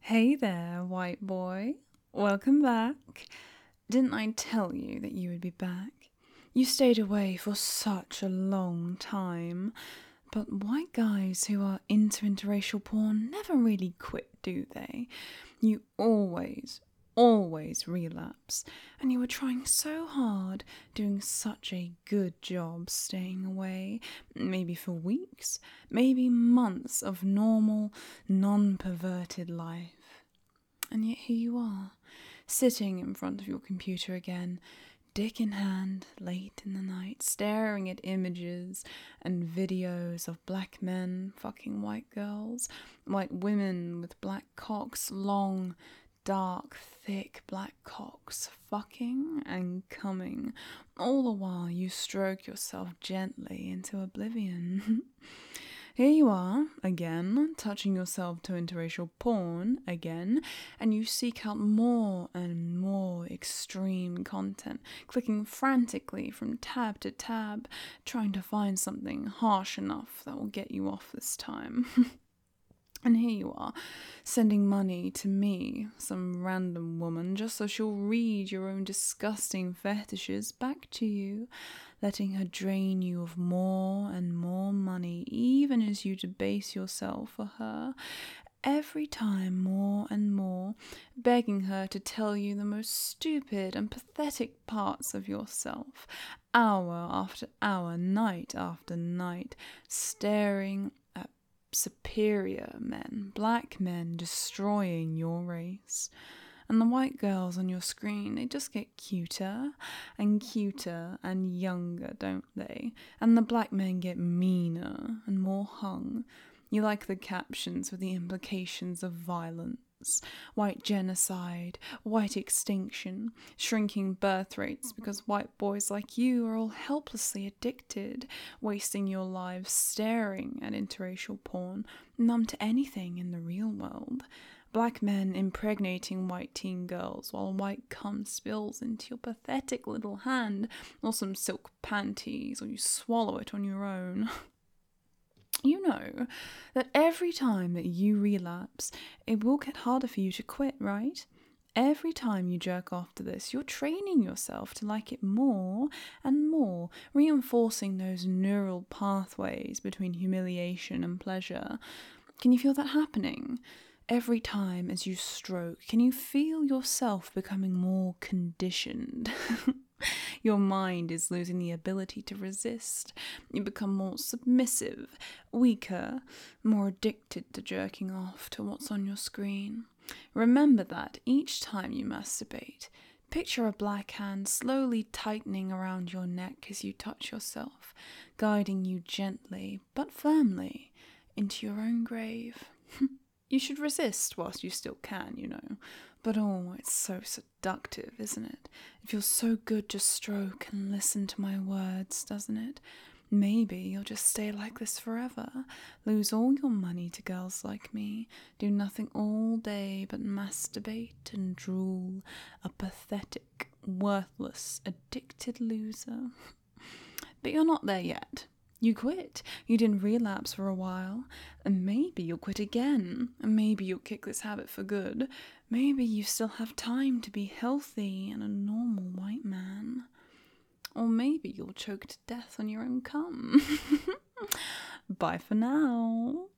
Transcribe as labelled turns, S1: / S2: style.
S1: Hey there, white boy. Welcome back. Didn't I tell you that you would be back? You stayed away for such a long time. But white guys who are into interracial porn never really quit, do they? You always relapse. And you were trying so hard, doing such a good job staying away, maybe for weeks, maybe months of normal, non perverted life. And yet here you are, sitting in front of your computer again, dick in hand, late in the night, staring at images and videos of black men fucking white girls, white women with black cocks, long, dark, thick black cocks, fucking and coming, all the while you stroke yourself gently into oblivion. Here you are, again, touching yourself to interracial porn, again, and you seek out more and more extreme content, clicking frantically from tab to tab, trying to find something harsh enough that will get you off this time. And here you are, sending money to me, some random woman, just so she'll read your own disgusting fetishes back to you, letting her drain you of more and more money, even as you debase yourself for her. Every time more and more, begging her to tell you the most stupid and pathetic parts of yourself, hour after hour, night after night, staring at superior men, black men destroying your race. And the white girls on your screen, they just get cuter and younger, don't they? And the black men get meaner and more hung. You like the captions with the implications of violence, white genocide, white extinction, shrinking birth rates because white boys like you are all helplessly addicted, wasting your lives staring at interracial porn, numb to anything in the real world. Black men impregnating white teen girls while white cum spills into your pathetic little hand or some silk panties, or you swallow it on your own. You know that every time that you relapse, it will get harder for you to quit, right? Every time you jerk off to this, you're training yourself to like it more and more, reinforcing those neural pathways between humiliation and pleasure. Can you feel that happening? Every time as you stroke, can you feel yourself becoming more conditioned? Your mind is losing the ability to resist. You become more submissive, weaker, more addicted to jerking off to what's on your screen. Remember that each time you masturbate, picture a black hand slowly tightening around your neck as you touch yourself, guiding you gently but firmly into your own grave. You should resist whilst you still can, you know. But oh, it's so seductive, isn't it? It feels so good to stroke and listen to my words, doesn't it? Maybe you'll just stay like this forever, lose all your money to girls like me, do nothing all day but masturbate and drool, a pathetic, worthless, addicted loser. But you're not there yet. You quit. You didn't relapse for a while. And maybe you'll quit again. And maybe you'll kick this habit for good. Maybe you still have time to be healthy and a normal white man. Or maybe you'll choke to death on your own cum. Bye for now.